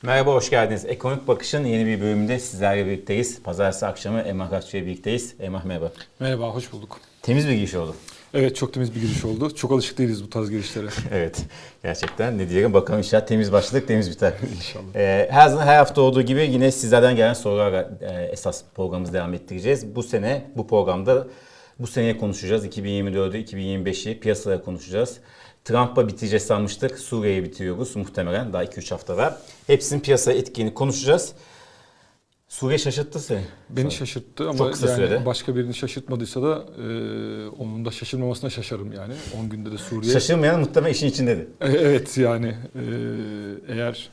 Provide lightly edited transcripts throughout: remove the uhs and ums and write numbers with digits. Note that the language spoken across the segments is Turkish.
Merhaba, hoş geldiniz. Ekonomik Bakış'ın yeni bir bölümünde sizlerle birlikteyiz. Pazartesi akşamı Emrah Akçay'la birlikteyiz. Emrah merhaba. Merhaba, hoş bulduk. Temiz bir giriş oldu. Evet, çok temiz bir giriş oldu. Çok alışık değiliz bu tarz girişlere. Evet, gerçekten ne diyelim bakalım inşallah temiz başladık, temiz biter. İnşallah. Her zaman her hafta olduğu gibi yine sizlerden gelen sorularla esas programımızı devam ettireceğiz. Bu programda bu seneye konuşacağız. 2024'ü, 2025'i piyasalara konuşacağız. Trump'a biteceğiz sanmıştık. Suriye'yi bitiriyoruz muhtemelen. Daha 2-3 hafta var. Hepsinin piyasa etkilerini konuşacağız. Suriye şaşırttı seni. Beni şaşırttı ama çok kısa sürede. Başka birini şaşırtmadıysa da onun da şaşırmamasına şaşarım yani. 10 günde de Suriye. Şaşırmayan muhtemelen işin içindedir. Evet yani eğer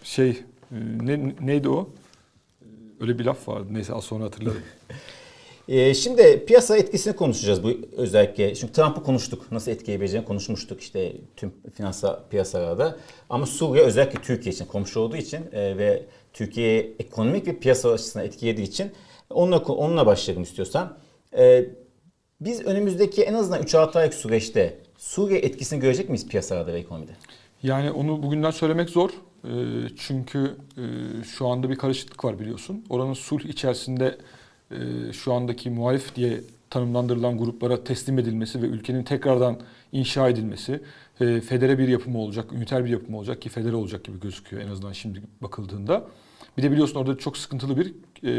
neydi o? Öyle bir laf vardı. Neyse az sonra hatırlarım. Şimdi piyasa etkisini konuşacağız bu özellikle. Çünkü Trump'ı konuştuk. Nasıl etkileyebileceğini konuşmuştuk işte tüm finansal piyasalarda. Ama Suriye özellikle Türkiye için komşu olduğu için ve Türkiye'ye ekonomik ve piyasa açısından etkilediği için onunla başlayalım istiyorsan. Biz önümüzdeki en azından 3-6 aylık süreçte Suriye etkisini görecek miyiz piyasalarda ve ekonomide? Yani onu bugünden söylemek zor. Çünkü şu anda bir karışıklık var biliyorsun. Oranın sulh içerisinde şu andaki muhalif diye tanımlandırılan gruplara teslim edilmesi ve ülkenin tekrardan inşa edilmesi, federe bir yapımı olacak, üniter bir yapımı olacak ki federe olacak gibi gözüküyor en azından şimdi bakıldığında. Bir de biliyorsun orada çok sıkıntılı bir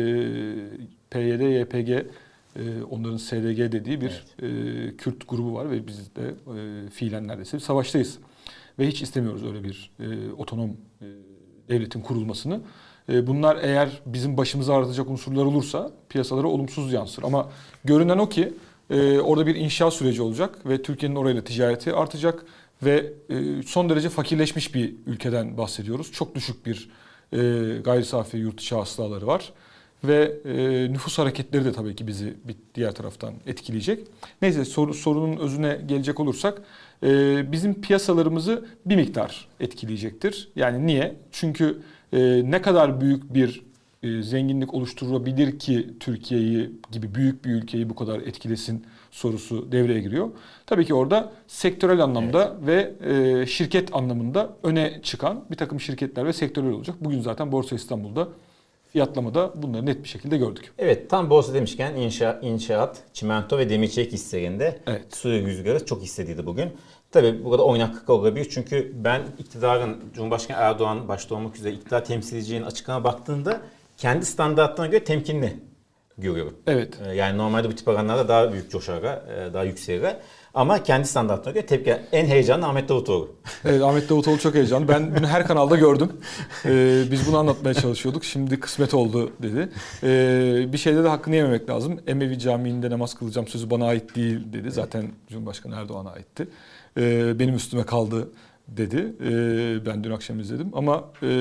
PYD, YPG, onların SDG dediği bir Kürt grubu var ve biz de fiilen neredeyse bir savaştayız. Ve hiç istemiyoruz öyle bir otonom devletin kurulmasını. Bunlar eğer bizim başımızı ağrıtacak unsurlar olursa piyasalara olumsuz yansır. Ama görünen o ki orada bir inşa süreci olacak ve Türkiye'nin orayla ticareti artacak ve son derece fakirleşmiş bir ülkeden bahsediyoruz. Çok düşük bir gayri safi yurt içi hasılaları var. Ve nüfus hareketleri de tabii ki bizi bir diğer taraftan etkileyecek. Neyse sorunun özüne gelecek olursak bizim piyasalarımızı bir miktar etkileyecektir. Yani niye? Çünkü ne kadar büyük bir zenginlik oluşturabilir ki Türkiye'yi gibi büyük bir ülkeyi bu kadar etkilesin sorusu devreye giriyor. Tabii ki orada sektörel anlamda ve şirket anlamında öne çıkan bir takım şirketler ve sektörler olacak. Bugün zaten Borsa İstanbul'da fiyatlamada bunları net bir şekilde gördük. Evet, tam borsa demişken inşaat, çimento ve demir çelik hisselerinde Suriye rüzgarı çok hissedildi bugün. Tabii burada oynaklık olabilir çünkü ben iktidarın, Cumhurbaşkanı Erdoğan başta olmak üzere iktidar temsilciliğinin açıklama baktığında kendi standartlarına göre temkinli görüyorum. Evet. Yani normalde bu tip oranlarda daha büyük coşar, daha yükselir. Ama kendi standartlarına göre tepki. En heyecanlı Ahmet Davutoğlu. Evet, Ahmet Davutoğlu çok heyecanlı. Ben bunu her kanalda gördüm. Biz bunu anlatmaya çalışıyorduk. Şimdi kısmet oldu dedi. Bir şeyde de hakkını yememek lazım. Emevi Camii'nde namaz kılacağım sözü bana ait değil dedi. Zaten Cumhurbaşkanı Erdoğan'a aitti. Benim üstüme kaldı dedi. Ben dün akşam izledim. Ama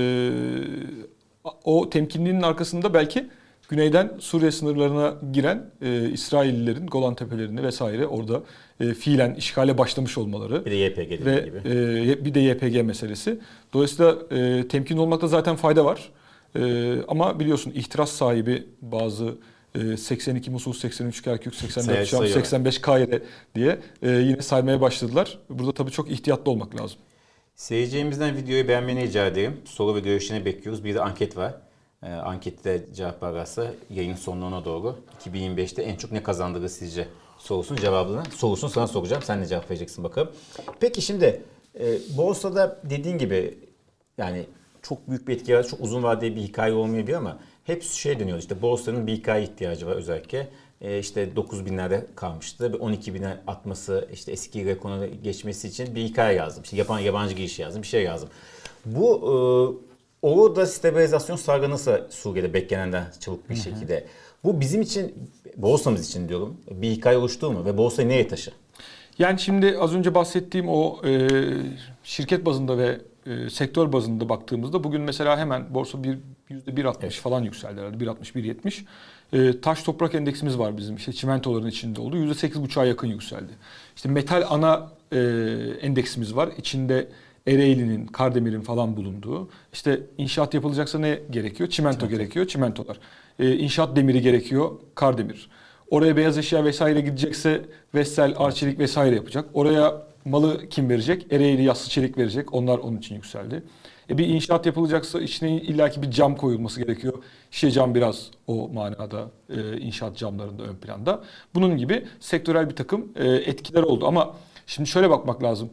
o temkinliğinin arkasında belki güneyden Suriye sınırlarına giren İsraillilerin Golan Tepelerini vesaire orada fiilen işgale başlamış olmaları. Bir de YPG ve gibi. Bir de YPG meselesi. Dolayısıyla temkinli olmakta zaten fayda var. Ama biliyorsun ihtiras sahibi bazı 82 Musul, 83 Kerkük, 84 Şam, 85 Kahire diye yine saymaya başladılar. Burada tabii çok ihtiyatlı olmak lazım. Seyircilerimizden videoyu beğenmeni rica ederim. Soru ve görüşlerini bekliyoruz. Bir de anket var. Ankette cevap ararsa yayın sonlarına doğru 2025'te en çok ne kazandırır sizce sorusunu sana soracağım. Sen de cevap vereceksin bakalım. Peki şimdi borsada dediğin gibi yani çok büyük bir etki yaratır. Çok uzun vadeli bir hikaye olmayabilir ama hep dönüyor. İşte borsanın bir hikaye ihtiyacı var özellikle. İşte 9.000'lerde kalmıştı. 12.000'e atması, işte eski rekora geçmesi için bir hikaye yazdım. İşte yabancı giriş yazdım, bir şey yazdım. Bu orada stabilizasyon sargınası Suriye'de beklenenden çabuk bir şekilde. Bu bizim için, borsamız için diyorum, bir hikaye oluşturur mu ve borsayı nereye taşır? Yani şimdi az önce bahsettiğim o şirket bazında ve sektör bazında baktığımızda bugün mesela hemen borsa %1.60 falan yükseldi herhalde. 1.60-1.70. Taş toprak endeksimiz var bizim. İşte çimentoların içinde oldu. %8.5'a yakın yükseldi. İşte metal ana endeksimiz var. İçinde Ereğli'nin, Kardemir'in falan bulunduğu. İşte inşaat yapılacaksa ne gerekiyor? Çimento gerekiyor. Çimentolar. İnşaat demiri gerekiyor. Kardemir. Oraya beyaz eşya vesaire gidecekse Vestel, Arçelik vesaire yapacak. Oraya malı kim verecek? Ereğli Yassı Çelik verecek. Onlar onun için yükseldi. Bir inşaat yapılacaksa içine illaki bir cam koyulması gerekiyor. Şişe cam biraz o manada inşaat camlarında ön planda. Bunun gibi sektörel bir takım etkiler oldu. Ama şimdi şöyle bakmak lazım.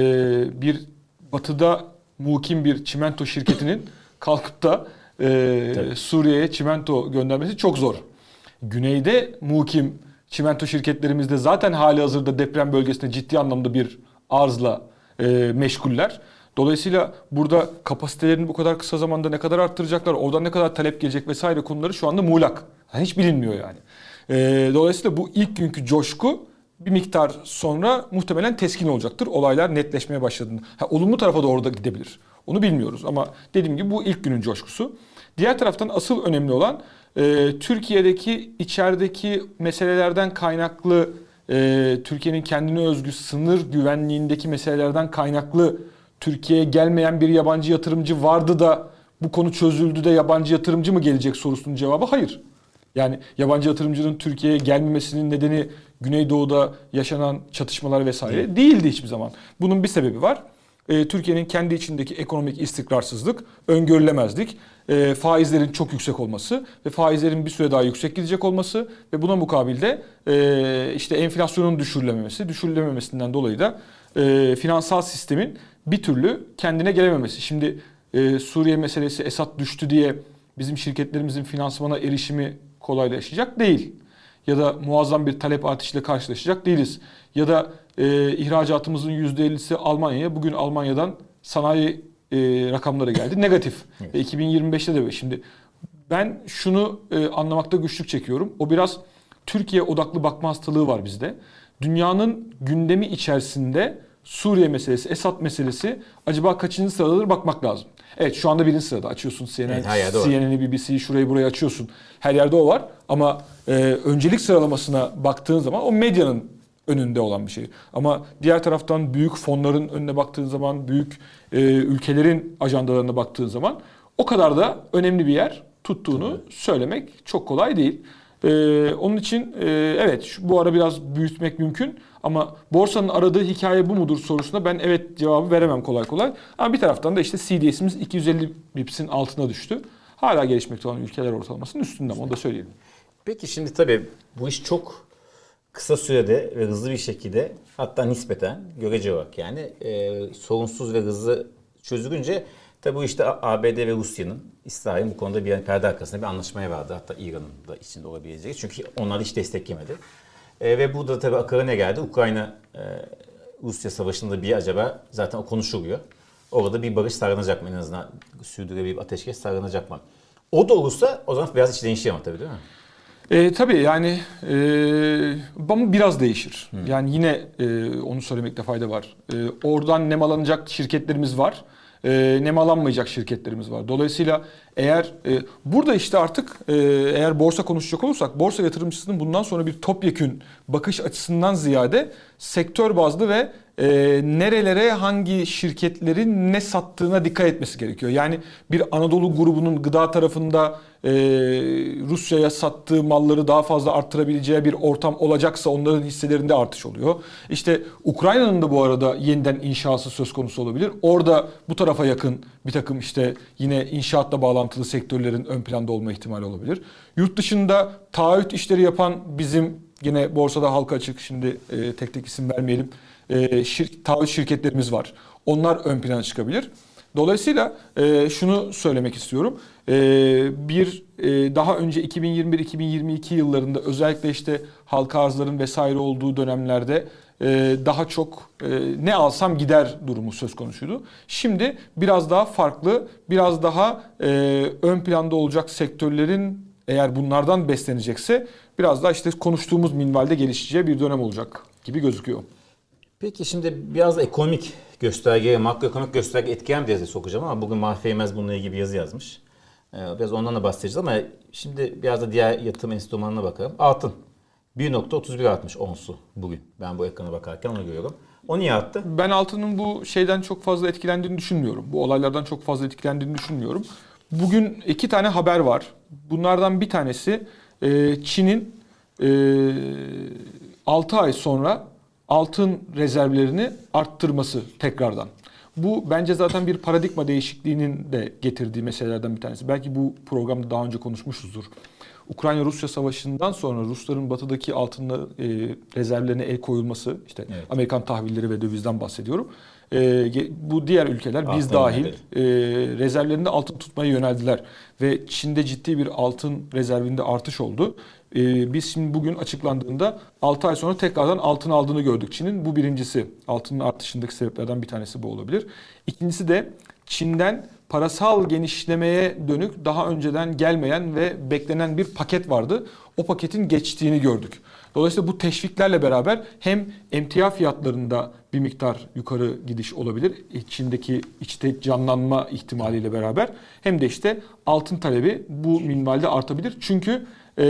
Bir batıda mukim bir çimento şirketinin kalkıp da Suriye'ye çimento göndermesi çok zor. Güneyde mukim çimento şirketlerimizde zaten halihazırda deprem bölgesinde ciddi anlamda bir arzla meşguller. Dolayısıyla burada kapasitelerini bu kadar kısa zamanda ne kadar arttıracaklar, oradan ne kadar talep gelecek vesaire konuları şu anda muğlak. Yani hiç bilinmiyor yani. Dolayısıyla bu ilk günkü coşku bir miktar sonra muhtemelen teskin olacaktır. Olaylar netleşmeye başladığında. Olumlu tarafa doğru da gidebilir. Onu bilmiyoruz ama dediğim gibi bu ilk günün coşkusu. Diğer taraftan asıl önemli olan Türkiye'deki içerideki meselelerden kaynaklı Türkiye'nin kendine özgü sınır güvenliğindeki meselelerden kaynaklı Türkiye'ye gelmeyen bir yabancı yatırımcı vardı da bu konu çözüldü de yabancı yatırımcı mı gelecek sorusunun cevabı hayır. Yani yabancı yatırımcının Türkiye'ye gelmemesinin nedeni Güneydoğu'da yaşanan çatışmalar vesaire değildi hiçbir zaman. Bunun bir sebebi var. Türkiye'nin kendi içindeki ekonomik istikrarsızlık, öngörülemezlik, faizlerin çok yüksek olması ve faizlerin bir süre daha yüksek gidecek olması ve buna mukabilde işte enflasyonun düşürülememesinden dolayı da finansal sistemin bir türlü kendine gelememesi. Şimdi Suriye meselesi Esad düştü diye bizim şirketlerimizin finansmana erişimi kolaylaşacak değil. Ya da muazzam bir talep artışıyla karşılaşacak değiliz. Ya da ihracatımızın %50'si Almanya'ya. Bugün Almanya'dan sanayi rakamları geldi. Negatif. Evet. 2025'te de böyle. Şimdi ben şunu anlamakta güçlük çekiyorum. O biraz Türkiye odaklı bakma hastalığı var bizde. Dünyanın gündemi içerisinde Suriye meselesi, Esad meselesi acaba kaçıncı sıradadır bakmak lazım. Evet şu anda birinci sırada. Açıyorsun CNN'i, BBC'yi, şurayı burayı açıyorsun. Her yerde o var. Ama öncelik sıralamasına baktığın zaman o medyanın önünde olan bir şey. Ama diğer taraftan büyük fonların önüne baktığın zaman, büyük ülkelerin ajandalarına baktığın zaman o kadar da önemli bir yer tuttuğunu söylemek çok kolay değil. Onun için evet bu ara biraz büyütmek mümkün ama borsanın aradığı hikaye bu mudur sorusuna ben evet cevabı veremem kolay kolay. Ama bir taraftan da işte CDS'imiz 250 bips'in altına düştü. Hala gelişmekte olan ülkeler ortalamasının üstünde ama onu da söyleyelim. Peki şimdi tabii bu iş çok kısa sürede ve hızlı bir şekilde hatta nispeten görece olarak yani sorunsuz ve hızlı çözülünce tabii bu işte ABD ve Rusya'nın İsrail'in bu konuda bir perde arkasında bir anlaşmaya vardı. Hatta İran'ın da içinde olabileceği. Çünkü onlar hiç desteklemedi. Ve burada tabii akara ne geldi? Ukrayna Rusya savaşında bir acaba zaten o konuşuluyor. Orada bir barış sağlanacak mı en azından sürdürülebilir bir ateşkes sağlanacak mı? O da olursa o zaman biraz iş değişiyor ama tabii değil mi? Tabii yani ama biraz değişir. Yani yine onu söylemekte fayda var. Oradan nemalanacak şirketlerimiz var. Nemalanmayacak şirketlerimiz var. Dolayısıyla eğer burada işte artık eğer borsa konuşacak olursak borsa yatırımcısının bundan sonra bir topyekün bakış açısından ziyade sektör bazlı ve nerelere hangi şirketlerin ne sattığına dikkat etmesi gerekiyor. Yani bir Anadolu grubunun gıda tarafında Rusya'ya sattığı malları daha fazla arttırabileceği bir ortam olacaksa onların hisselerinde artış oluyor. İşte Ukrayna'nın da bu arada yeniden inşası söz konusu olabilir. Orada bu tarafa yakın bir takım işte yine inşaatla bağlantılı sektörlerin ön planda olma ihtimali olabilir. Yurt dışında taahhüt işleri yapan bizim yine borsada halka açık şimdi tek tek isim vermeyelim. Taahhüt şirketlerimiz var. Onlar ön plana çıkabilir. Dolayısıyla şunu söylemek istiyorum. Daha önce 2021-2022 yıllarında özellikle işte halka arzların vesaire olduğu dönemlerde daha çok ne alsam gider durumu söz konusuydu. Şimdi biraz daha farklı, biraz daha ön planda olacak sektörlerin eğer bunlardan beslenecekse biraz daha işte konuştuğumuz minvalde gelişeceği bir dönem olacak gibi gözüküyor. Peki şimdi biraz ekonomik gösterge, makroekonomik gösterge etkileyen bir yazı sokacağım ama bugün Mahfi Eymez bununla ilgili bir yazı yazmış. Biraz ondan da bahsedeceğiz ama şimdi biraz da diğer yatırım enstrümanlarına bakalım. Altın 1.31 artmış onsu bugün. Ben bu ekrana bakarken onu görüyorum. O niye arttı? Ben altının bu şeyden çok fazla etkilendiğini düşünmüyorum. Bu olaylardan çok fazla etkilendiğini düşünmüyorum. Bugün 2 tane haber var. Bunlardan bir tanesi Çin'in 6 ay sonra altın rezervlerini arttırması tekrardan. Bu bence zaten bir paradigma değişikliğinin de getirdiği meselelerden bir tanesi. Belki bu programda daha önce konuşmuşuzdur. Ukrayna-Rusya savaşından sonra Rusların batıdaki altın rezervlerine el koyulması, işte evet. Amerikan tahvilleri ve dövizden bahsediyorum. Bu diğer ülkeler altın biz dahil rezervlerinde altın tutmaya yöneldiler. Ve Çin'de ciddi bir altın rezervinde artış oldu. Biz şimdi bugün açıklandığında 6 ay sonra tekrardan altın aldığını gördük Çin'in. Bu birincisi. Altının artışındaki sebeplerden bir tanesi bu olabilir. İkincisi de Çin'den parasal genişlemeye dönük daha önceden gelmeyen ve beklenen bir paket vardı. O paketin geçtiğini gördük. Dolayısıyla bu teşviklerle beraber hem emtia fiyatlarında bir miktar yukarı gidiş olabilir. Çin'deki içte canlanma ihtimaliyle beraber hem de işte altın talebi bu minvalde artabilir. Çünkü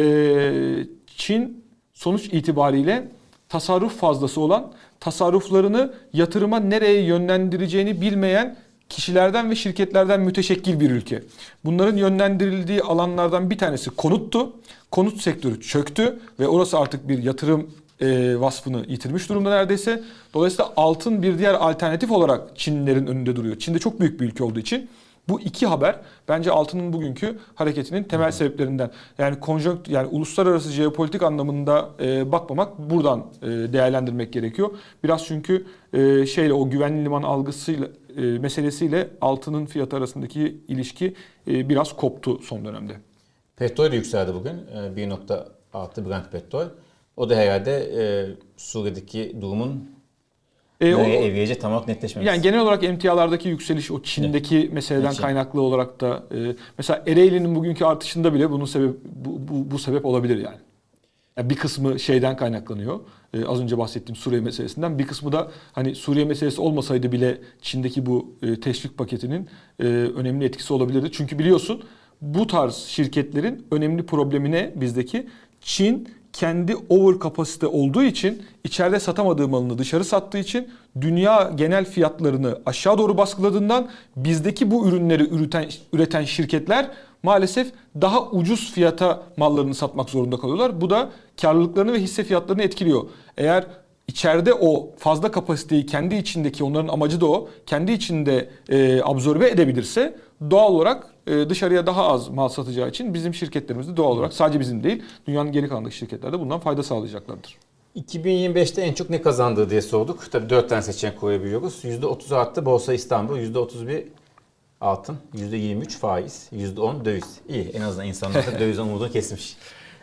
Çin sonuç itibariyle tasarruf fazlası olan, tasarruflarını yatırıma nereye yönlendireceğini bilmeyen kişilerden ve şirketlerden müteşekkil bir ülke. Bunların yönlendirildiği alanlardan bir tanesi konuttu. Konut sektörü çöktü ve orası artık bir yatırım vasfını yitirmiş durumda neredeyse. Dolayısıyla altın bir diğer alternatif olarak Çinlilerin önünde duruyor. Çin'de çok büyük bir ülke olduğu için. Bu iki haber bence altının bugünkü hareketinin temel sebeplerinden. Yani yani uluslararası jeopolitik anlamında bakmamak, buradan değerlendirmek gerekiyor. Biraz çünkü o güvenli liman algısıyla meselesiyle altının fiyatı arasındaki ilişki biraz koptu son dönemde. Petrol de yükseldi bugün. 1.6 Brent petrol. O da herhalde Suriye'deki durumun nereye evriyece tam olarak netleşmemesi. Yani genel olarak emtialardaki yükseliş o Çin'deki meseleden kaynaklı olarak da mesela Ereğli'nin bugünkü artışında bile bunun bu sebep olabilir yani. Bir kısmı şeyden kaynaklanıyor. Az önce bahsettiğim Suriye meselesinden. Bir kısmı da hani Suriye meselesi olmasaydı bile Çin'deki bu teşvik paketinin önemli etkisi olabilirdi. Çünkü biliyorsun bu tarz şirketlerin önemli problemi ne bizdeki? Çin kendi over kapasite olduğu için içeride satamadığı malını dışarı sattığı için dünya genel fiyatlarını aşağı doğru baskıladığından bizdeki bu ürünleri üreten şirketler maalesef daha ucuz fiyata mallarını satmak zorunda kalıyorlar. Bu da karlılıklarını ve hisse fiyatlarını etkiliyor. Eğer içeride o fazla kapasiteyi kendi içindeki, onların amacı da o, kendi içinde absorbe edebilirse doğal olarak dışarıya daha az mal satacağı için bizim şirketlerimiz de doğal olarak, sadece bizim değil, dünyanın geri kalanındaki şirketler de bundan fayda sağlayacaklardır. 2025'te en çok ne kazandığı diye sorduk. Tabii 4 tane seçenek koyabiliyoruz. %30 arttı Borsa İstanbul, %31 altın, %23 faiz, %10 döviz. İyi, en azından insanlar da dövizden umudunu kesmiş.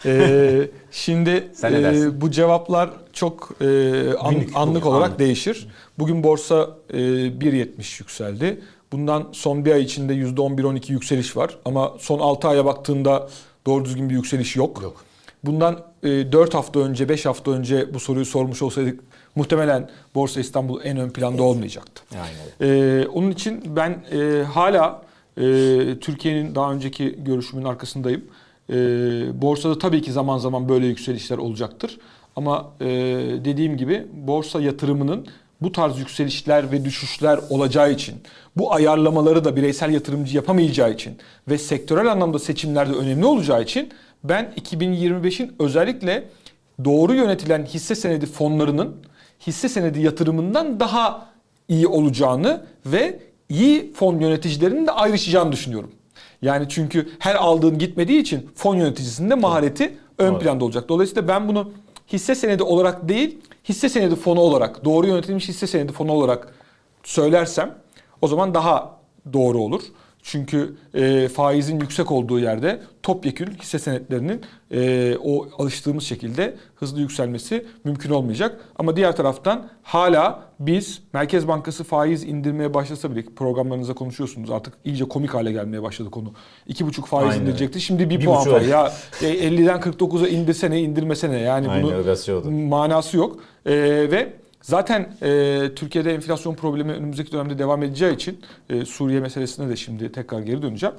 Şimdi bu cevaplar çok anlık olarak değişir. Bugün borsa 1.70 yükseldi. Bundan son bir ay içinde %11-12 yükseliş var. Ama son 6 aya baktığında doğru düzgün bir yükseliş yok. Bundan 4 hafta önce, 5 hafta önce bu soruyu sormuş olsaydık muhtemelen Borsa İstanbul en ön planda olmayacaktı. Aynen. Onun için ben hala Türkiye'nin daha önceki görüşümün arkasındayım. Borsada tabii ki zaman zaman böyle yükselişler olacaktır. Ama dediğim gibi borsa yatırımının bu tarz yükselişler ve düşüşler olacağı için, bu ayarlamaları da bireysel yatırımcı yapamayacağı için ve sektörel anlamda seçimlerde önemli olacağı için ben 2025'in özellikle doğru yönetilen hisse senedi fonlarının hisse senedi yatırımından daha iyi olacağını ve iyi fon yöneticilerinin de ayrışacağını düşünüyorum. Yani çünkü her aldığın gitmediği için fon yöneticisinin de mahareti ön planda olacak. Dolayısıyla ben bunu hisse senedi olarak değil, hisse senedi fonu olarak, doğru yönetilmiş hisse senedi fonu olarak söylersem o zaman daha doğru olur. Çünkü faizin yüksek olduğu yerde topyekün hisse senetlerinin o alıştığımız şekilde hızlı yükselmesi mümkün olmayacak. Ama diğer taraftan hala biz Merkez Bankası faiz indirmeye başlasa bile, programlarınızda konuşuyorsunuz, artık iyice komik hale gelmeye başladı konu. 2,5 faiz indirecekti. Şimdi 1 puan var. Ya 50'den 49'a indirsene, indirmesene. Yani bunun manası yok. Ve zaten Türkiye'de enflasyon problemi önümüzdeki dönemde devam edeceği için Suriye meselesine de şimdi tekrar geri döneceğim.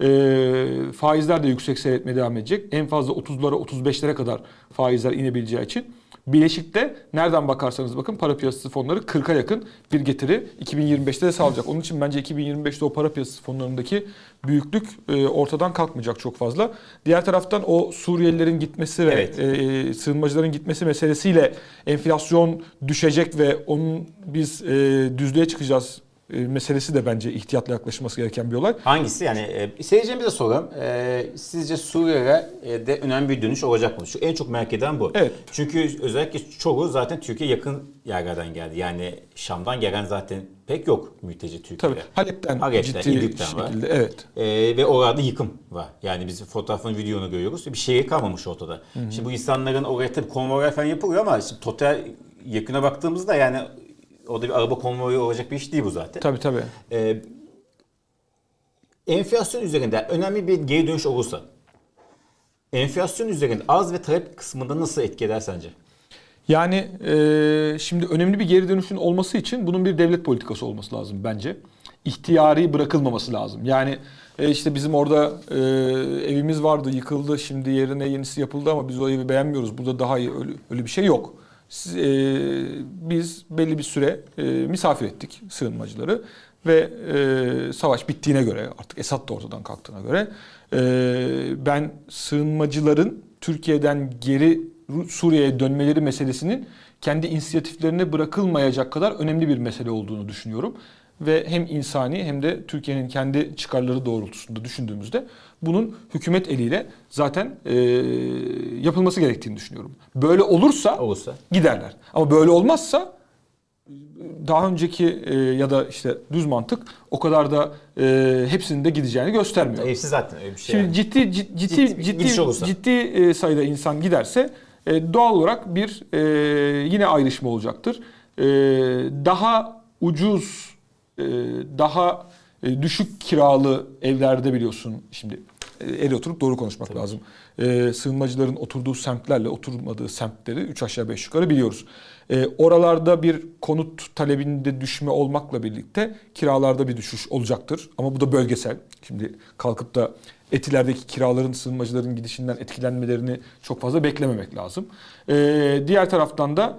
Faizler de yüksek seyretmeye devam edecek. En fazla 30'lara 35'lere kadar faizler inebileceği için Bileşik'te nereden bakarsanız bakın para piyasası fonları 40'a yakın bir getiri 2025'te de sağlayacak. Onun için bence 2025'te o para piyasası fonlarındaki büyüklük ortadan kalkmayacak çok fazla. Diğer taraftan o Suriyelilerin gitmesi ve sığınmacıların gitmesi meselesiyle enflasyon düşecek ve onun biz düzlüğe çıkacağız meselesi de bence ihtiyatla yaklaşılması gereken bir olay. Hangisi? Yani seyircimize soralım. Sizce Suriye'de önemli bir dönüş olacak mı? Şu en çok merak eden bu. Evet. Çünkü özellikle çoğu zaten Türkiye yakın yerlerden geldi. Yani Şam'dan gelen zaten pek yok mülteci Türkiye'de. Tabii Halep'ten ciddi İdlib'den şekilde var. evet. Ve orada yıkım var. Yani biz fotoğrafını, videonu görüyoruz. Bir şehir kalmamış ortada. Hı-hı. Şimdi bu insanların oraya tabii konvoylar falan yapılıyor ama şimdi total yakına baktığımızda yani orada bir araba konvoyu olacak bir iş değil bu zaten. Tabii. Enflasyon üzerinde önemli bir geri dönüş olursa enflasyon üzerinde arz ve talep kısmında nasıl etki eder sence? Yani şimdi önemli bir geri dönüşün olması için bunun bir devlet politikası olması lazım bence. İhtiyari bırakılmaması lazım. Yani işte bizim orada evimiz vardı, yıkıldı, şimdi yerine yenisi yapıldı ama biz o evi beğenmiyoruz. Burada daha iyi, öyle bir şey yok. Biz belli bir süre misafir ettik sığınmacıları ve savaş bittiğine göre, artık Esad da ortadan kalktığına göre ben sığınmacıların Türkiye'den geri Suriye'ye dönmeleri meselesinin kendi inisiyatiflerine bırakılmayacak kadar önemli bir mesele olduğunu düşünüyorum. Ve hem insani hem de Türkiye'nin kendi çıkarları doğrultusunda düşündüğümüzde bunun hükümet eliyle zaten yapılması gerektiğini düşünüyorum. Böyle olursa giderler. Ama böyle olmazsa daha önceki ya da işte düz mantık o kadar da hepsinin de gideceğini göstermiyor. Hepsi zaten öyle bir şey. Şimdi Yani. ciddi sayıda insan giderse doğal olarak bir yine ayrışma olacaktır. Daha ucuz, daha düşük kiralı evlerde biliyorsun şimdi el oturup doğru konuşmak lazım. Sığınmacıların oturduğu semtlerle oturmadığı semtleri 3 aşağı 5 yukarı biliyoruz. Oralarda bir konut talebinde düşme olmakla birlikte kiralarda bir düşüş olacaktır. Ama bu da bölgesel. Şimdi kalkıp da Etiler'deki kiraların sığınmacıların gidişinden etkilenmelerini çok fazla beklememek lazım. Diğer taraftan da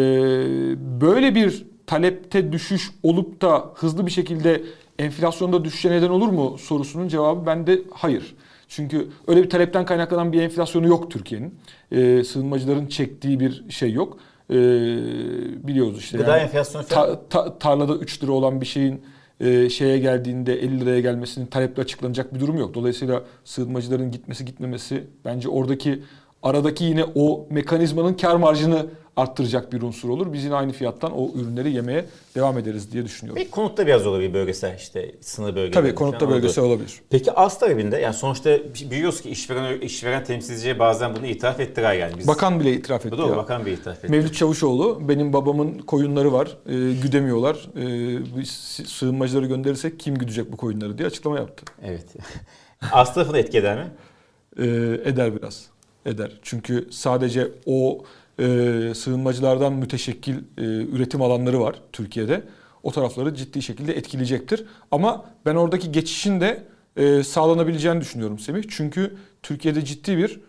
böyle bir talepte düşüş olup da hızlı bir şekilde enflasyonda düşüşe neden olur mu sorusunun cevabı bende hayır. Çünkü öyle bir talepten kaynaklanan bir enflasyonu yok Türkiye'nin. Sığınmacıların çektiği bir şey yok. Biliyoruz işte. Gıda enflasyonu falan. Tarlada 3 lira olan bir şeyin şeye geldiğinde 50 liraya gelmesinin taleple açıklanacak bir durum yok. Dolayısıyla sığınmacıların gitmesi gitmemesi bence oradaki aradaki yine o mekanizmanın kar marjını arttıracak bir unsur olur. Biz yine aynı fiyattan o ürünleri yemeye devam ederiz diye düşünüyorum. Peki konutta biraz olabilir bölgesel işte sınır bölgeleri. Tabii konutta bölgesel olabilir. Peki arz talebinde yani sonuçta biliyoruz ki işveren temsilciye bazen bunu itiraf ettiler yani. Bakan bile itiraf etti. Doğru, bakan bile itiraf etti. Mevlüt Çavuşoğlu benim babamın koyunları var güdemiyorlar. Sığınmacıları gönderirsek kim güdecek bu koyunları diye açıklama yaptı. Evet. Arz tarafını etki eder mi? Eder biraz. Eder. Çünkü sadece o sığınmacılardan müteşekkil üretim alanları var Türkiye'de. O tarafları ciddi şekilde etkileyecektir. Ama ben oradaki geçişin de sağlanabileceğini düşünüyorum Semih. Çünkü Türkiye'de ciddi bir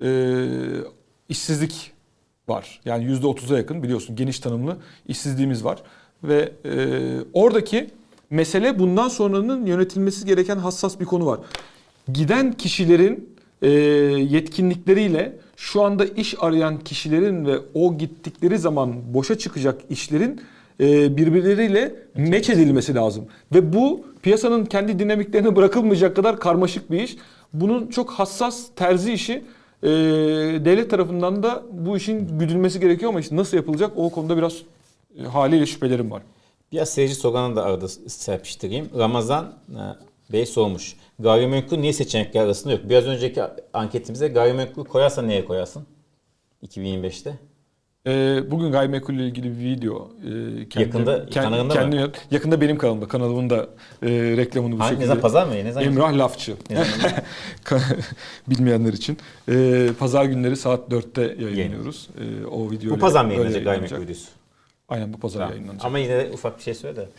işsizlik var. Yani %30'a yakın biliyorsun geniş tanımlı işsizliğimiz var. Ve oradaki mesele bundan sonranın yönetilmesi gereken hassas bir konu var. Giden kişilerin yetkinlikleriyle şu anda iş arayan kişilerin ve o gittikleri zaman boşa çıkacak işlerin birbirleriyle meç edilmesi lazım. Ve bu piyasanın kendi dinamiklerine bırakılmayacak kadar karmaşık bir iş. Bunun çok hassas terzi işi devlet tarafından da bu işin güdülmesi gerekiyor ama işte nasıl yapılacak o konuda biraz haliyle şüphelerim var. Biraz seyirci sloganı da arada serpiştireyim. Ramazan Bey sormuş. Gayrimenkul niye seçenekler arasında yok? Biraz önceki anketimizde gayrimenkul koyarsan neye koyarsın? 2025'te. Bugün gayrimenkul ile ilgili bir video kanalında mı? Yakında benim kanalımda. Kanalımın da reklamını bu şekilde. Ne zaman pazar mı? Ne zaman? Emrah Lafçı. Bilmeyenler için. Pazar günleri saat 4'te yayınlıyoruz. O video. Bu pazar mı yayınlanacak gayrimenkul videosu? Aynen bu pazar yayınlanacak. Ama yine de ufak bir şey söyle de.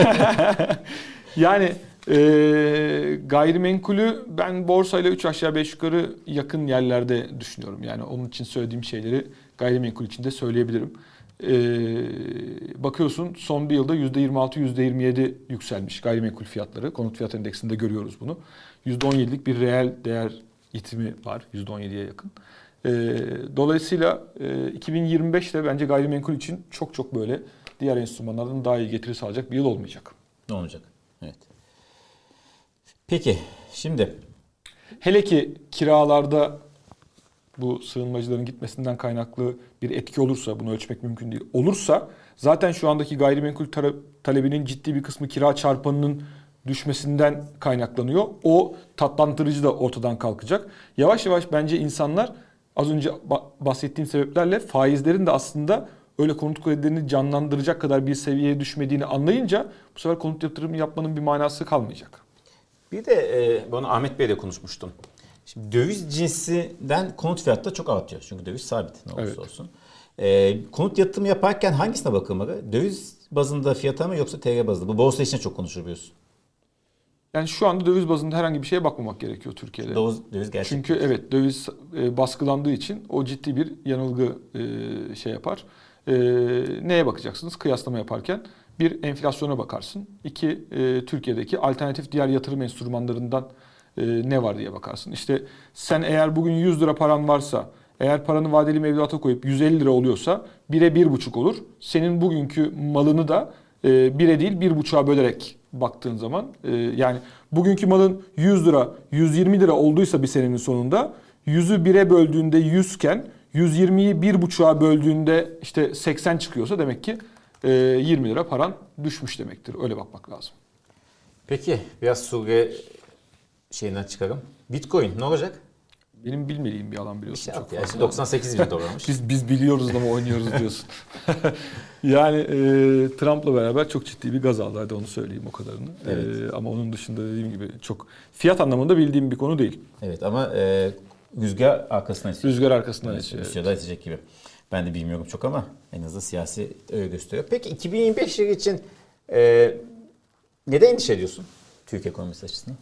Yani gayrimenkulü ben borsayla 3 aşağı 5 yukarı yakın yerlerde düşünüyorum. Yani onun için söylediğim şeyleri gayrimenkul için de söyleyebilirim. Bakıyorsun son bir yılda %26, %27 yükselmiş gayrimenkul fiyatları. Konut fiyat endeksinde görüyoruz bunu. %17'lik bir reel değer itimi var. %17'ye yakın. Dolayısıyla 2025'te bence gayrimenkul için çok böyle diğer enstrümanlardan daha iyi getiri sağlayacak bir yıl olmayacak. Ne olacak? Evet. Peki şimdi Hele ki kiralarda bu sığınmacıların gitmesinden kaynaklı bir etki olursa, bunu ölçmek mümkün değil. Olursa zaten şu andaki gayrimenkul talebinin ciddi bir kısmı kira çarpanının düşmesinden kaynaklanıyor. O tatlandırıcı da ortadan kalkacak. Yavaş yavaş bence insanlar az önce bahsettiğim sebeplerle faizlerin de aslında öyle konut kredilerini canlandıracak kadar bir seviyeye düşmediğini anlayınca bu sefer konut yatırımı yapmanın bir manası kalmayacak. bir de bunu Ahmet Bey'le konuşmuştum. Şimdi döviz cinsinden konut fiyatı da çok artıyor. Çünkü döviz sabit ne olursa Evet. olsun. Konut yatırımı yaparken hangisine bakılmalı? Döviz bazında fiyata mı yoksa TL bazında? Bu borsa için çok konuşuluyor biliyorsun. Yani şu anda döviz bazında herhangi bir şeye bakmamak gerekiyor Türkiye'de. Döviz gerçek. Çünkü evet döviz baskılandığı için o ciddi bir yanılgı şey yapar. Neye bakacaksınız kıyaslama yaparken? Bir, enflasyona bakarsın. İki, Türkiye'deki alternatif diğer yatırım enstrümanlarından ne var diye bakarsın. İşte sen eğer bugün 100 lira paran varsa, eğer paranı vadeli mevduata koyup 150 lira oluyorsa 1'e 1,5 olur. Senin bugünkü malını da 1'e değil 1,5'a bölerek baktığın zaman yani bugünkü malın 100 lira 120 lira olduysa bir senenin sonunda 100'ü 1'e böldüğünde 100 iken 120'yi 1,5'a böldüğünde işte 80 çıkıyorsa demek ki 20 lira paran düşmüş demektir. Öyle bakmak lazım. Peki biraz Suriye şeyinden çıkalım. Bitcoin ne olacak? Benim bilmediğim bir alan biliyorsun. Şey Çok yaptı ya, fazla. şimdi 98 bin dolarmış. Biz biliyoruz ama oynuyoruz diyorsun. Yani Trump'la beraber çok ciddi bir gaz aldı. Hadi onu söyleyeyim o kadarını. Evet. Ama onun dışında dediğim gibi çok fiyat anlamında bildiğim bir konu değil. Evet ama rüzgar arkasından esiyor. Rüzgar arkasından esiyor. Rusya'da esecek gibi. Ben de bilmiyorum çok ama en azından siyasi öyle gösteriyor. Peki 2025 yılı için neden endişe ediyorsun Türkiye ekonomisi açısından?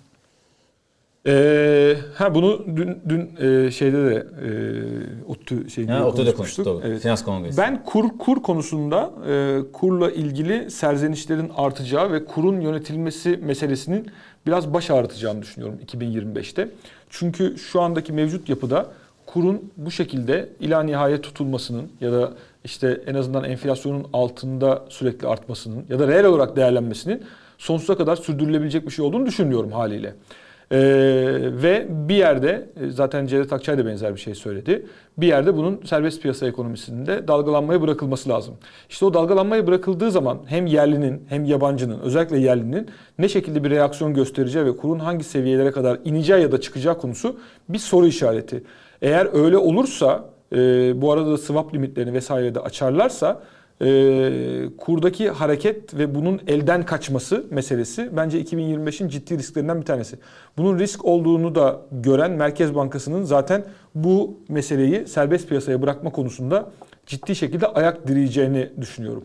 Bunu dün şeyde de ODTÜ şeyinde ODTÜ'de konuşmuştuk. Doğru. Evet. Finans kongresi. Ben kur konusunda kurla ilgili serzenişlerin artacağı ve kurun yönetilmesi meselesinin biraz baş ağrıtacağını düşünüyorum 2025'te. Çünkü şu andaki mevcut yapıda kurun bu şekilde ila nihayet tutulmasının ya da işte en azından enflasyonun altında sürekli artmasının ya da reel olarak değerlenmesinin sonsuza kadar sürdürülebilecek bir şey olduğunu düşünmüyorum haliyle. Ve bir yerde zaten Cevdet Akçay da benzer bir şey söyledi. Bir yerde bunun serbest piyasa ekonomisinde dalgalanmaya bırakılması lazım. İşte o dalgalanmaya bırakıldığı zaman hem yerlinin hem yabancının özellikle yerlinin ne şekilde bir reaksiyon göstereceği ve kurun hangi seviyelere kadar ineceği ya da çıkacağı konusu bir soru işareti. Eğer öyle olursa bu arada da swap limitlerini vesaire de açarlarsa kurdaki hareket ve bunun elden kaçması meselesi bence 2025'in ciddi risklerinden bir tanesi. Bunun risk olduğunu da gören Merkez Bankası'nın zaten bu meseleyi serbest piyasaya bırakma konusunda ciddi şekilde ayak direyeceğini düşünüyorum.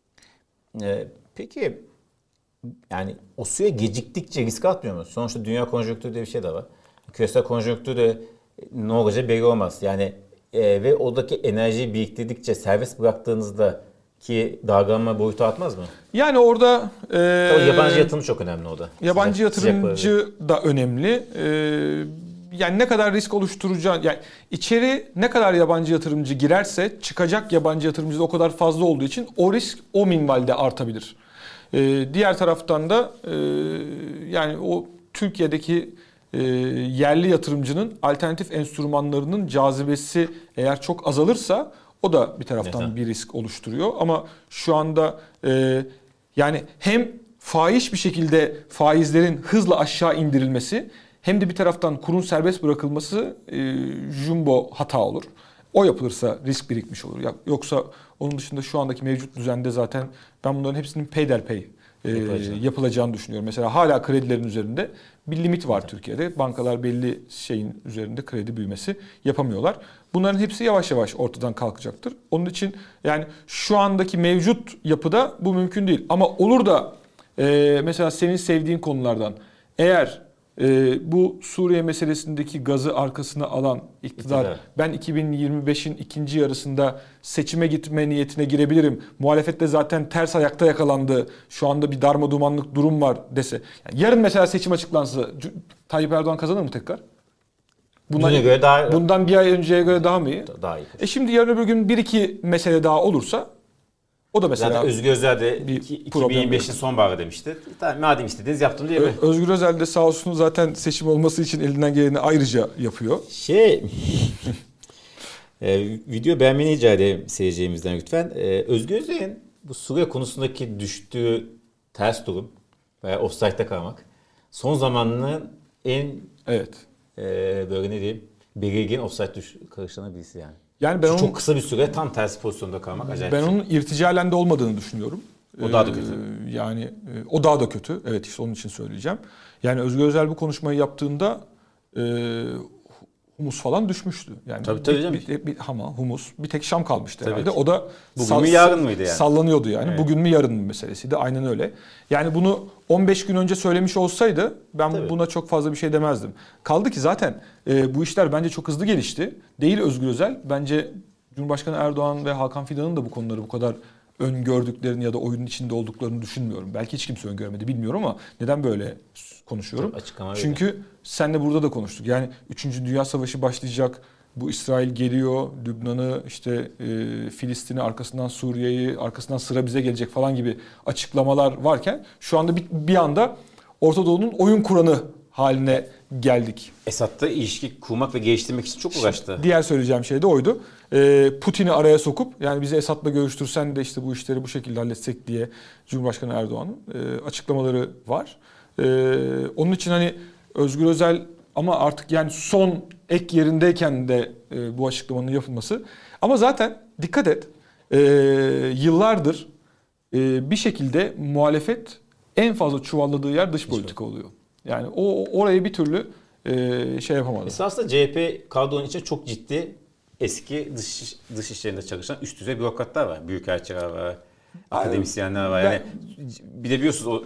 Peki yani o süre geciktikçe risk atmıyor mu? Sonuçta dünya konjonktürü diye bir şey de var. Küresel konjonktür de ne olacağı belli olmaz. Yani ve oradaki enerjiyi biriktirdikçe serbest bıraktığınızda ki dalgalanma boyutu artmaz mı? Yani orada yabancı yatırım çok önemli o da. Yabancı yatırımcı da önemli. Yani ne kadar risk oluşturacağı, yani içeri ne kadar yabancı yatırımcı girerse çıkacak yabancı yatırımcı da o kadar fazla olduğu için o risk o minvalde artabilir. Diğer taraftan da yani o Türkiye'deki yerli yatırımcının alternatif enstrümanlarının cazibesi eğer çok azalırsa o da bir taraftan bir risk oluşturuyor. Ama şu anda yani hem fahiş bir şekilde faizlerin hızla aşağı indirilmesi hem de bir taraftan kurun serbest bırakılması jumbo hata olur. O yapılırsa risk birikmiş olur. Yoksa onun dışında şu andaki mevcut düzende zaten ben bunların hepsinin peyderpey yapılacağını düşünüyorum. Mesela hala kredilerin üzerinde bir limit var Türkiye'de. Bankalar belli şeyin üzerinde kredi büyümesi yapamıyorlar. Bunların hepsi yavaş yavaş ortadan kalkacaktır. Onun için yani şu andaki mevcut yapıda bu mümkün değil. Ama olur da mesela senin sevdiğin konulardan eğer bu Suriye meselesindeki gazı arkasına alan iktidar ben 2025'in ikinci yarısında seçime gitme niyetine girebilirim. Muhalefette zaten ters ayakta yakalandı. Şu anda bir darmadumanlık durum var dese. Yani yarın mesela seçim açıklansa Tayyip Erdoğan kazanır mı tekrar? Bundan bir ay önceye göre daha mı iyi? Daha iyi. Şimdi yarın öbür gün bir iki mesele daha olursa O da mesela Zaten Özgür Özel de bir 2025'in sonbaharı demişti. Tamam, madem istediniz yaptım diye mi? Özgür Özel de sağ olsun zaten seçim olması için elinden geleni ayrıca yapıyor. Video beğenmeni rica edeyim seyircilerimizden lütfen. Özgür Özel'in bu Suriye konusundaki düştüğü ters durum veya offside'da kalmak son zamanının en böyle ne diyeyim belirgin offside karışlarından birisi yani. Yani ben çok kısa bir süre tam tersi pozisyonda kalmak acayip. Ben onun irticalen de olmadığını düşünüyorum. O daha da kötü. Yani o daha da kötü. Evet, işte onun için söyleyeceğim. Yani Özgür Özel bu konuşmayı yaptığında humus falan düşmüştü. Yani tabii. Ama humus bir tek Şam kalmıştı tabii herhalde. Ki. O da bugün mü yarın mıydı yani? Sallanıyordu yani. Evet. Bugün mü yarın mı meselesiydi. Aynen öyle. Yani bunu 15 gün önce söylemiş olsaydı ben buna çok fazla bir şey demezdim. Kaldı ki zaten bu işler bence çok hızlı gelişti. Değil Özgür Özel. Bence Cumhurbaşkanı Erdoğan ve Hakan Fidan'ın da bu konuları bu kadar öngördüklerini ya da oyunun içinde olduklarını düşünmüyorum. Belki hiç kimse öngörmedi, bilmiyorum ama neden böyle konuşuyorum? Çünkü senle burada da konuştuk. Yani 3. Dünya Savaşı başlayacak. Bu İsrail geliyor, Lübnan'ı, işte Filistin'i, arkasından Suriye'yi, arkasından sıra bize gelecek falan gibi açıklamalar varken şu anda bir anda Orta Doğu'nun oyun kuranı haline geldik. Esad'la ilişki kurmak ve geliştirmek için çok uğraştı. Diğer söyleyeceğim şey de oydu. Putin'i araya sokup yani bizi Esad'la görüştürsen de işte bu işleri bu şekilde halletsek diye Cumhurbaşkanı Erdoğan'ın açıklamaları var. Onun için hani Özgür Özel ama artık yani son ek yerindeyken de bu açıklamanın yapılması. Ama zaten dikkat et, yıllardır bir şekilde muhalefet en fazla çuvalladığı yer dış politika oluyor. Yani orayı bir türlü şey yapamadı. Esasında CHP kadronun içinde çok ciddi eski dış işlerinde çalışan üst düzey bürokratlar var. Büyükelçiler var, akademisyenler var. Yani bir de biliyorsunuz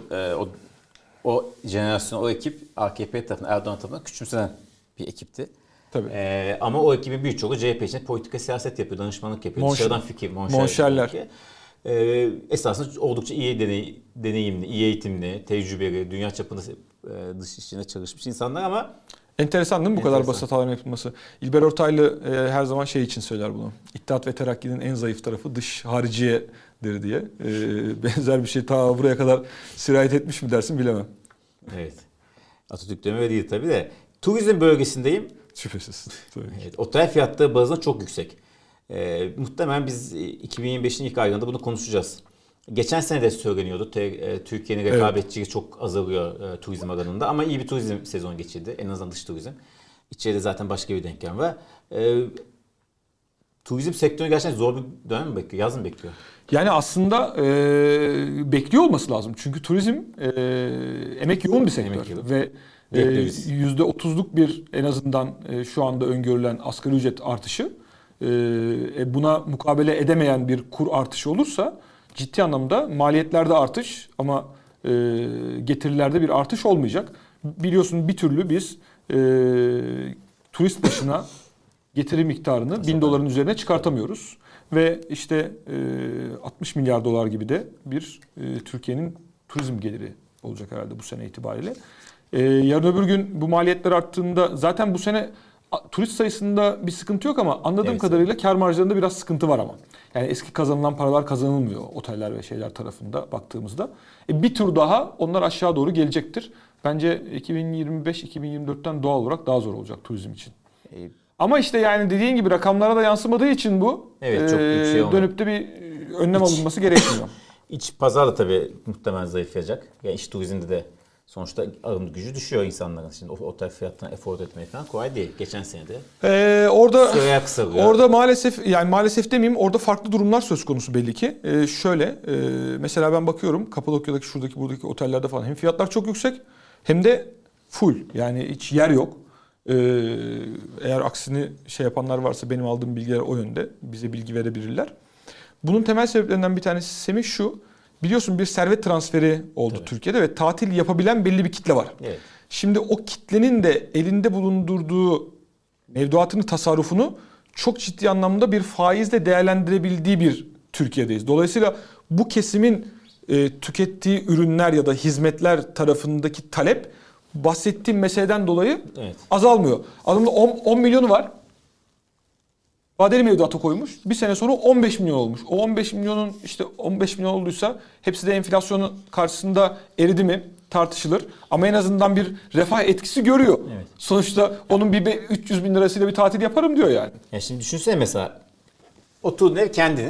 o jenerasyon, o ekip AKP tarafından, Erdoğan tarafından küçümsenen bir ekipti. Tabii. Ama o ekibin birçoğu CHP için politika, siyaset yapıyor, danışmanlık yapıyor. Dışarıdan fikir, monşerler. Esasında oldukça iyi deneyimli, iyi eğitimli, tecrübeli, dünya çapında dış işlerinde çalışmış insanlar ama enteresan değil mi bu kadar basit hataların yapılması? İlber Ortaylı her zaman şey için söyler bunu. İttihat ve Terakki'nin en zayıf tarafı dış hariciyedir diye. Benzer bir şey ta buraya kadar sirayet etmiş mi dersin bilemem. Evet. Atatürk dönemi değil tabii de. Turizm bölgesindeyim. Şüphesiz. Evet, otel fiyatları bazında çok yüksek. Muhtemelen biz 2025'in ilk aylarında bunu konuşacağız. Geçen sene de söyleniyordu. Türkiye'nin rekabetçiliği çok azalıyor turizm alanında. Ama iyi bir turizm sezonu geçirdi. En azından dış turizm. İçeride zaten başka bir denklem var. Turizm sektörü gerçekten zor bir dönem mi bekliyor? Yaz mı bekliyor? Yani aslında bekliyor olması lazım. Çünkü turizm emek yoğun bir sektör. Ve %30'luk bir en azından şu anda öngörülen asgari ücret artışı buna mukabele edemeyen bir kur artışı olursa ciddi anlamda maliyetlerde artış ama getirilerde bir artış olmayacak. Biliyorsun bir türlü biz turist başına getiri miktarını 1000 doların üzerine çıkartamıyoruz. Ve işte 60 milyar dolar gibi de bir Türkiye'nin turizm geliri olacak herhalde bu sene itibariyle. Yarın öbür gün bu maliyetler arttığında zaten bu sene turist sayısında bir sıkıntı yok ama anladığım kadarıyla kar marjlarında biraz sıkıntı var ama. Yani eski kazanılan paralar kazanılmıyor oteller ve şeyler tarafında baktığımızda. Bir tur daha onlar aşağı doğru gelecektir. Bence 2025-2024'ten doğal olarak daha zor olacak turizm için. Ama işte yani dediğin gibi rakamlara da yansımadığı için bu çok büyük şey dönüp de bir önlem alınması gerekmiyor. İç pazar da tabii muhtemelen zayıflayacak. Yani iç turizmde de sonuçta alım gücü düşüyor insanların. Şimdi otel fiyatına efor etmek falan kolay değil. Geçen sene de orada maalesef demeyeyim, orada farklı durumlar söz konusu belli ki. Mesela ben bakıyorum Kapadokya'daki buradaki otellerde falan hem fiyatlar çok yüksek hem de full. Yani hiç yer yok. Eğer aksini şey yapanlar varsa benim aldığım bilgiler o yönde. Bize bilgi verebilirler. Bunun temel sebeplerinden bir tanesi Semih şu. Biliyorsun bir servet transferi oldu Türkiye'de ve tatil yapabilen belli bir kitle var. Evet. Şimdi o kitlenin de elinde bulundurduğu mevduatını, tasarrufunu çok ciddi anlamda bir faizle değerlendirebildiği bir Türkiye'deyiz. Dolayısıyla bu kesimin tükettiği ürünler ya da hizmetler tarafındaki talep bahsettiğim meseleden dolayı azalmıyor. Adamda 10 milyonu var. Vadeli mevduata koymuş. Bir sene sonra 15 milyon olmuş. O 15 milyonun işte 15 milyon olduysa hepsi de enflasyonun karşısında eridi mi tartışılır. Ama en azından bir refah etkisi görüyor. Evet. Sonuçta onun bir 300 bin lirasıyla bir tatil yaparım diyor yani. Ya şimdi düşünsene mesela oturduğun ev kendinin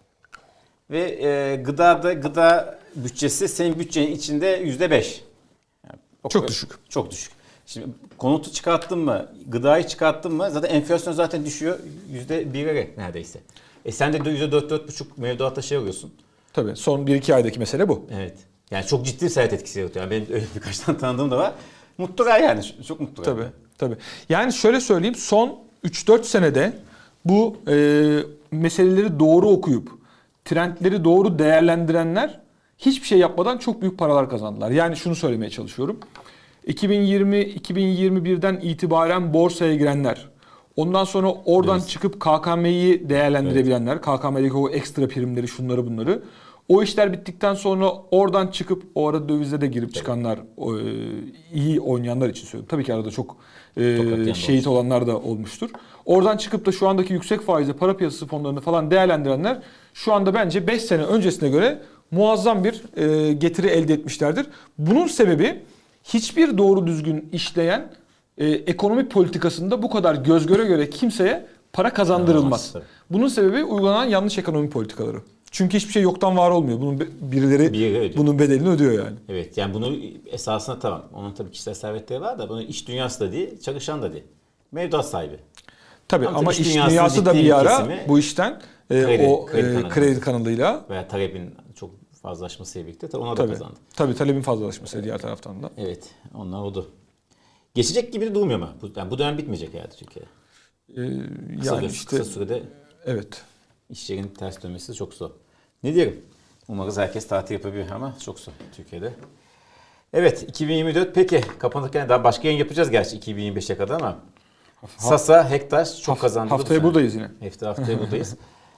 ve gıda bütçesi senin bütçenin içinde %5. Yani Çok düşük. Çok düşük. Şimdi konutu çıkarttın mı, gıdayı çıkarttın mı zaten enflasyon zaten düşüyor %1'e neredeyse. Sen de %4-4,5 mevduatta şey alıyorsun. Tabii son 1-2 aydaki mesele bu. Evet. Yani çok ciddi sert etkisi yaratıyor. Yani benim öyle birkaç tane tanıdığım da var. Mutlular yani. Çok mutlular. Tabii. Tabii. Yani şöyle söyleyeyim, son 3-4 senede bu meseleleri doğru okuyup trendleri doğru değerlendirenler hiçbir şey yapmadan çok büyük paralar kazandılar. Yani şunu söylemeye çalışıyorum. 2020-2021'den itibaren borsaya girenler, ondan sonra oradan çıkıp KKM'yi değerlendirebilenler, KKM'deki o ekstra primleri, şunları bunları. O işler bittikten sonra oradan çıkıp o arada dövizde de girip çıkanlar, iyi oynayanlar için söylüyorum. Tabii ki arada çok şehit olanlar da olmuştur. Oradan çıkıp da şu andaki yüksek faizli para piyasası fonlarını falan değerlendirenler şu anda bence 5 sene öncesine göre muazzam bir getiri elde etmişlerdir. Bunun sebebi hiçbir doğru düzgün işleyen ekonomi politikasında bu kadar göz göre göre kimseye para kazandırılmaz. Bunun sebebi uygulanan yanlış ekonomi politikaları. Çünkü hiçbir şey yoktan var olmuyor. Bunun birileri bunun bedelini ödüyor yani. Evet, yani bunu esasında tamam. Onun tabii kişisel servetleri var da bunu iş dünyası da değil, çalışan da değil. Mevduat sahibi. Tabii ama iş dünyası da bir ara bu işten kredi kanalıyla veya talebin çok fazlalaşmasıyla birlikte tabii ona da kazandı. Tabii talebin fazlalaşması diğer taraftan da. Evet, onlar oldu. Geçecek gibi de durmuyor mu? Yani bu dönem bitmeyecek herhalde Türkiye'de. Yani işte kısa sürede evet. İşlerin ters dönmesi çok zor. Ne diyelim? Umarız herkes tatil yapabilir ama çok zor Türkiye'de. Evet, 2024 peki kapanırken daha başka yayın yapacağız gerçi 2025'e kadar ama Sasa, Hektaş çok kazandı. Haftaya buradayız yine. Haftaya buradayız.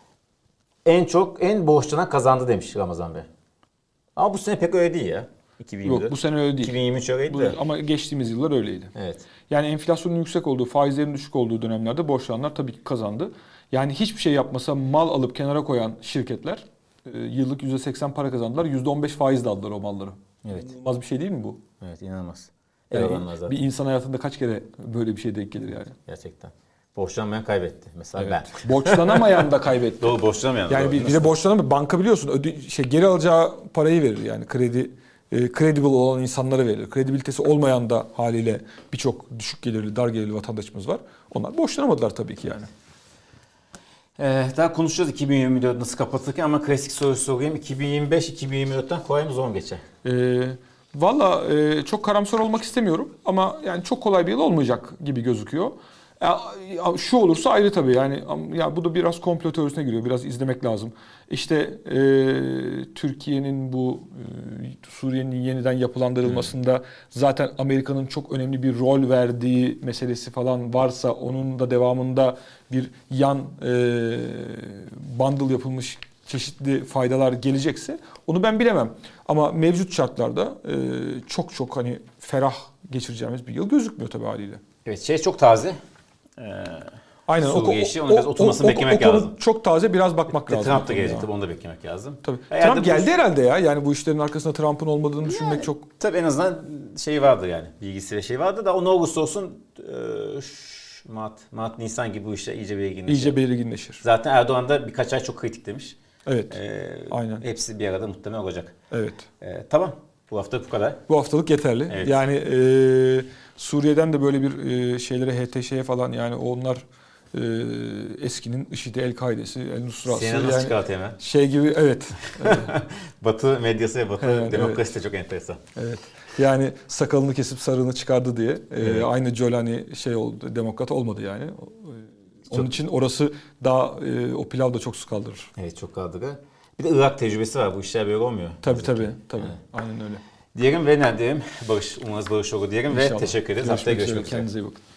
En borçlanan kazandı demiş Ramazan Bey. Ama bu sene pek öyle değil ya. 2024. Yok bu sene öyle değil. 2023 öyleydi de. Ama geçtiğimiz yıllar öyleydi. Evet. Yani enflasyonun yüksek olduğu, faizlerin düşük olduğu dönemlerde borçlananlar tabii ki kazandı. Yani hiçbir şey yapmasa mal alıp kenara koyan şirketler yıllık %80 para kazandılar. %15 faizle aldılar o malları. Evet. İnanılmaz bir şey değil mi bu? Evet, inanılmaz. Yani bir insan hayatında kaç kere böyle bir şey denk gelir yani? Gerçekten. Borçlanmayan kaybetti. Mesela Evet. ben. Borçlanamayan da kaybetti. Doğru, borçlanamayan. Yani bir de borçlanamayan, banka biliyorsun geri alacağı parayı verir yani credible olan insanlara verilir. Kredibilitesi olmayan da haliyle birçok düşük gelirli, dar gelirli vatandaşımız var. Onlar borçlanamadılar tabii ki yani. Daha konuşacağız 2024 nasıl kapatırken ama klasik soruyu sorayım. 2025-2024'ten kolay mı zor mu geçer? Valla çok karamsar olmak istemiyorum ama yani çok kolay bir yıl olmayacak gibi gözüküyor. Şu olursa ayrı tabii yani ya bu da biraz komplo teorisine giriyor. Biraz izlemek lazım. İşte Türkiye'nin bu Suriye'nin yeniden yapılandırılmasında zaten Amerika'nın çok önemli bir rol verdiği meselesi falan varsa onun da devamında bir yan bundle yapılmış çeşitli faydalar gelecekse onu ben bilemem. Ama mevcut şartlarda çok hani ferah geçireceğimiz bir yıl gözükmüyor tabii haliyle. Evet, çok taze. Aynen. Suriye işi, onun biraz oturmasını beklemek lazım. Çok taze, biraz bakmak lazım. Trump da gelecek tabii, onu da beklemek lazım. Tabii. Trump geldi herhalde ya. Yani bu işlerin arkasında Trump'ın olmadığını düşünmek çok... Tabii en azından şey vardı yani. Bilgisi ve şey vardı da o ne olursa olsun Mart, Nisan gibi bu işler iyice belirginleşir. Zaten Erdoğan da birkaç ay çok kritik demiş. Evet. Aynen. Hepsi bir arada muhtemelen olacak. Evet. Tamam. Bu hafta bu kadar. Bu haftalık yeterli. Evet. Yani Suriye'den de böyle bir şeylere HTŞ'ye falan yani onlar eskinin IŞİD'i, El-Kaide'si, El-Nusra'sı. CNN nasıl çıkartı hemen? Şey gibi evet. Batı medyası ve Batı demokrasi de çok enteresan. Evet. Yani sakalını kesip sarığını çıkardı diye aynı Jolani şey oldu, demokrat olmadı yani. Onun için orası daha o pilav da çok su kaldırır. Evet, çok kaldırır. Bir de Irak tecrübesi var. Bu işler böyle olmuyor. Tabii. Evet. Aynen öyle. Diyelim ve ne diyelim? Umarız barış olur diyelim. İnşallah. Ve teşekkür ederiz. Haftaya görüşmek üzere. Kendinize iyi bakın.